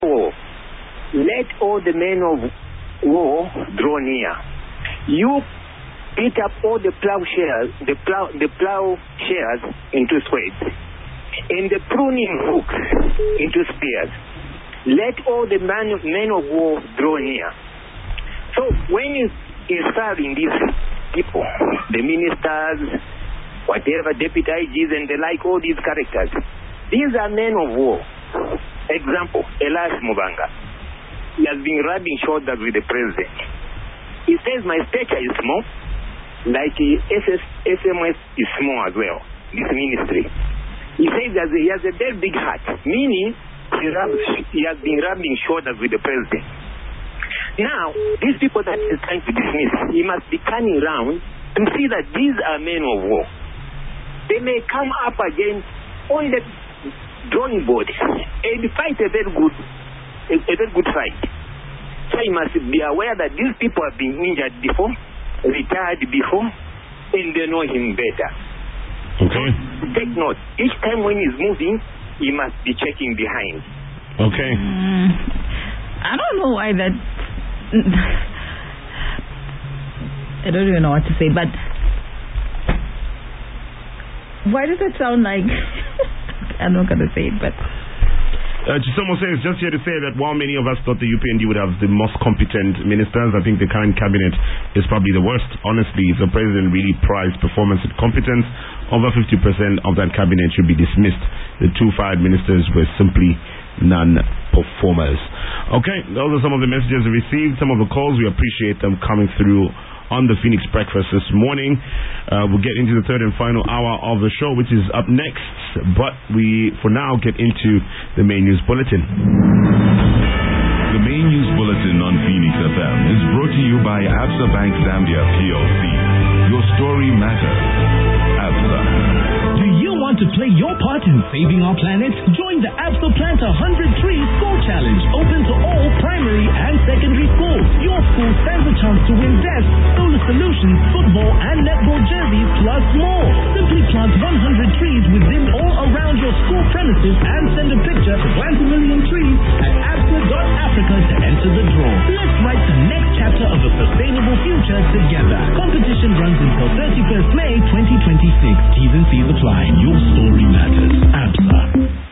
war. Let all the men of war draw near. You beat up all the plowshares, the plowshares into swords, and the pruning hooks into spears. Let all the men of war draw near. So when you inspiring these people, the ministers, whatever, deputy IGs and the like, all these characters, these are men of war. Example, Elias Mubanga. He has been rubbing shoulders with the president. He says my stature is small, like SMS is small as well, this ministry. He says that he has a very big heart, meaning he has been rubbing shoulders with the president. Now, these people that he's trying to dismiss, he must be turning around to see that these are men of war. They may come up again on the drawing board and fight a very good fight. So he must be aware that these people have been injured before, retired before, and they know him better. Okay. So take note. Each time when he's moving, he must be checking behind. Okay. I don't know why that... I don't even know what to say, but why does it sound like... I'm not going to say it, but... Someone says, just here to say that while many of us thought the UPND would have the most competent ministers, I think the current cabinet is probably the worst. Honestly, if the president really prized performance and competence, over 50% of that cabinet should be dismissed. The two fired ministers were simply non-performers. Okay, those are some of the messages we received, some of the calls. We appreciate them coming through on the Phoenix Breakfast this morning. We'll get into the third and final hour of the show, which is up next, but we for now get into the main news bulletin. The main news bulletin on Phoenix FM is brought to you by Absa Bank Zambia PLC. Your story matters. Absa. Do you want to play your part in saving our planet? Join the Absa Plant 100 Trees School Challenge, open to all primary and secondary schools. Your school stands a chance to win desks, solar solutions, football and netball jerseys, plus more. Simply plant 100 trees within or around your school premises and send a picture to Plant a Million Trees at absa.africa to enter the draw. Let's write the next chapter of a sustainable future together. Competition runs until 31st May 2026. T's and C's apply. Your story matters. Absa.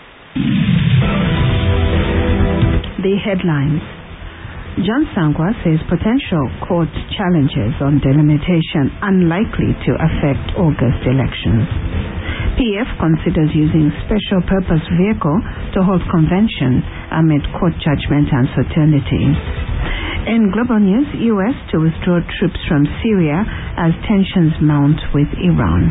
The headlines. John Sangwa says potential court challenges on delimitation unlikely to affect August elections. PF considers using special purpose vehicle to hold convention amid court judgment uncertainty. In global news, U.S. to withdraw troops from Syria as tensions mount with Iran.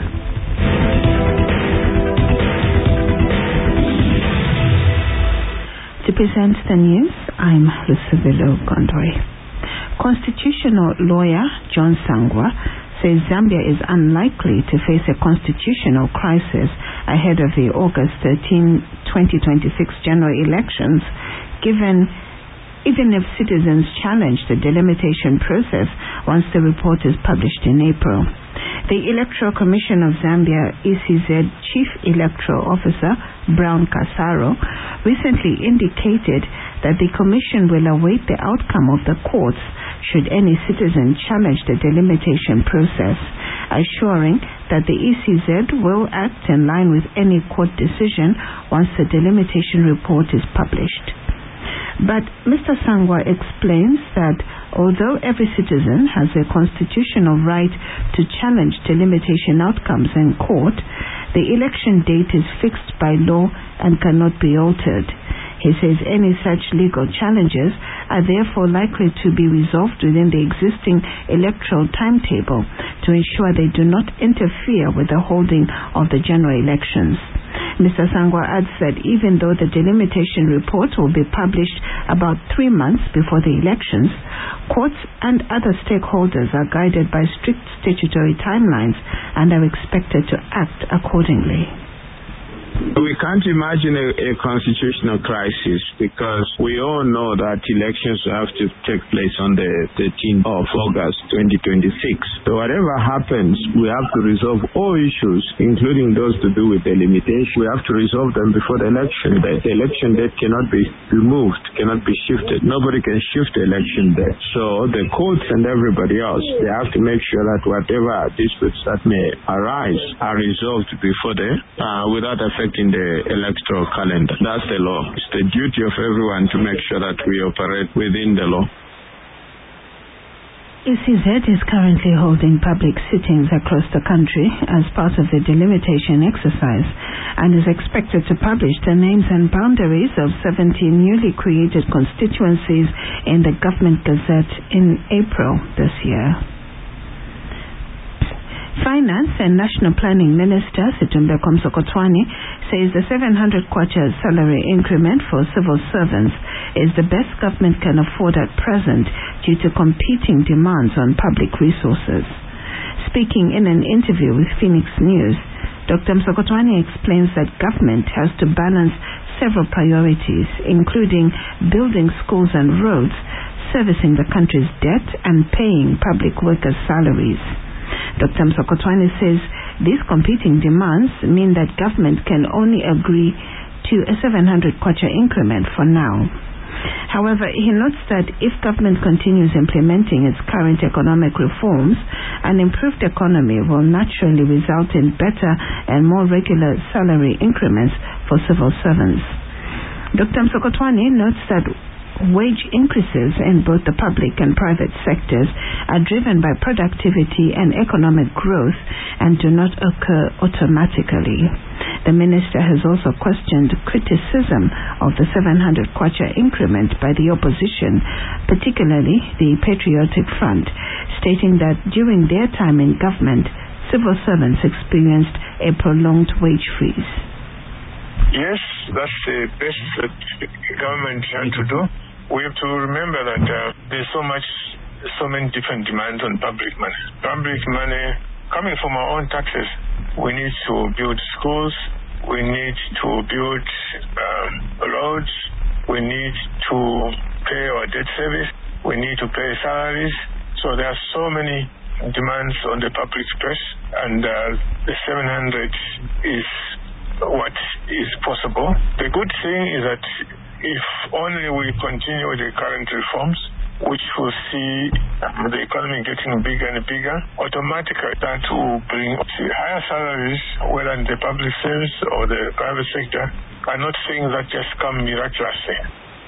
To present the news, I'm Lucibelo Gondry. Constitutional lawyer John Sangwa says Zambia is unlikely to face a constitutional crisis ahead of the August 13, 2026 general elections, even if citizens challenge the delimitation process once the report is published in April. The Electoral Commission of Zambia, ECZ Chief Electoral Officer Brown Kasaro, recently indicated that the Commission will await the outcome of the courts should any citizen challenge the delimitation process, assuring that the ECZ will act in line with any court decision once the delimitation report is published. But Mr. Sangwa explains that although every citizen has a constitutional right to challenge delimitation outcomes in court, the election date is fixed by law and cannot be altered. He says any such legal challenges are therefore likely to be resolved within the existing electoral timetable to ensure they do not interfere with the holding of the general elections. Mr. Sangwa adds that even though the delimitation report will be published about 3 months before the elections, courts and other stakeholders are guided by strict statutory timelines and are expected to act accordingly. We can't imagine a constitutional crisis because we all know that elections have to take place on the 13th of August 2026. So whatever happens, we have to resolve all issues, including those to do with the limitation. We have to resolve them before the election date. The election date cannot be removed, cannot be shifted. Nobody can shift the election date. So the courts and everybody else, they have to make sure that whatever disputes that may arise are resolved before without affecting the electoral calendar. That's the law. It's the duty of everyone to make sure that we operate within the law. ECZ is currently holding public sittings across the country as part of the delimitation exercise and is expected to publish the names and boundaries of 17 newly created constituencies in the Government Gazette in April this year. Finance and National Planning Minister Situmbeko Msokotwane says the 700 kwacha salary increment for civil servants is the best government can afford at present due to competing demands on public resources. Speaking in an interview with Phoenix News, Dr. Msokotwane explains that government has to balance several priorities, including building schools and roads, servicing the country's debt, and paying public workers' salaries. Dr. Msokotwane says these competing demands mean that government can only agree to a 700 kwacha increment for now. However, he notes that if government continues implementing its current economic reforms, an improved economy will naturally result in better and more regular salary increments for civil servants. Dr. Msokotwane notes that wage increases in both the public and private sectors are driven by productivity and economic growth and do not occur automatically. The minister has also questioned criticism of the 700 kwacha increment by the opposition, particularly the Patriotic Front, stating that during their time in government, civil servants experienced a prolonged wage freeze. Yes, that's the best that the government has to do. We have to remember that there's so many different demands on public money. Public money coming from our own taxes. We need to build schools. We need to build roads. We need to pay our debt service. We need to pay salaries. So there are so many demands on the public space, and the 700 is what is possible. The good thing is that if only we continue with the current reforms, which will see the economy getting bigger and bigger, automatically that will bring higher salaries, whether in the public service or the private sector, are not things that just come miraculously.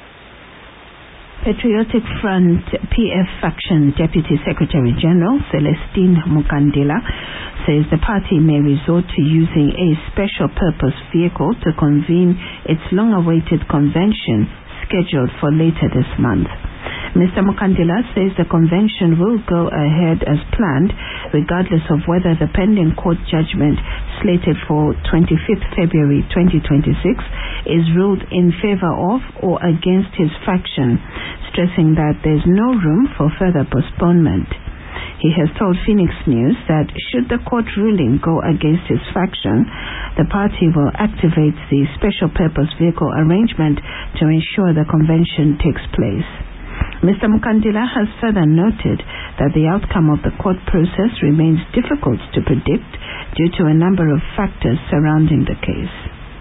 Patriotic Front PF Faction Deputy Secretary General Celestine Mukandila says the party may resort to using a special purpose vehicle to convene its long-awaited convention scheduled for later this month. Mr. Mukandila says the convention will go ahead as planned regardless of whether the pending court judgment slated for 25th February 2026 is ruled in favor of or against his faction, stressing that there's no room for further postponement. He has told Phoenix News that should the court ruling go against his faction, the party will activate the special purpose vehicle arrangement to ensure the convention takes place. Mr. Mukandila has further noted that the outcome of the court process remains difficult to predict due to a number of factors surrounding the case.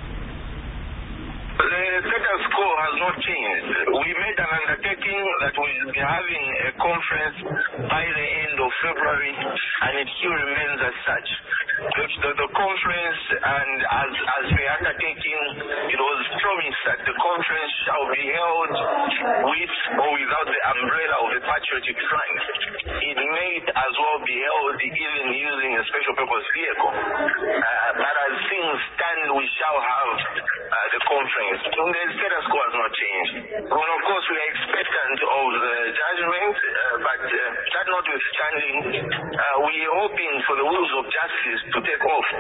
The status quo has not changed. We made an undertaking that we will be having a conference by the end of February, and it still remains as such. The conference, and as the undertaking, it was promised that the conference shall be held with or without the umbrella of the Patriotic Front. It may as well be held even using a special purpose vehicle. But as things stand, we shall have the conference. So the status quo has not changed. Well, of course, we are expectant of the judgment, but that notwithstanding, we are hoping for the wheels of justice to take off.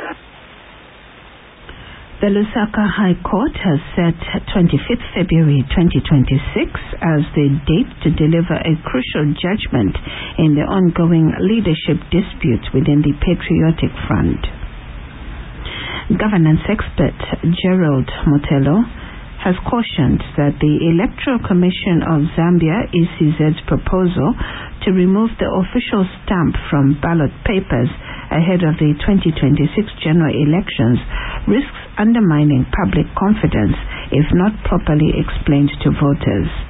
The Lusaka High Court has set 25th February 2026 as the date to deliver a crucial judgment in the ongoing leadership dispute within the Patriotic Front. Governance expert Gerald Motelo has cautioned that the Electoral Commission of Zambia, ECZ's proposal to remove the official stamp from ballot papers ahead of the 2026 general elections risks undermining public confidence if not properly explained to voters.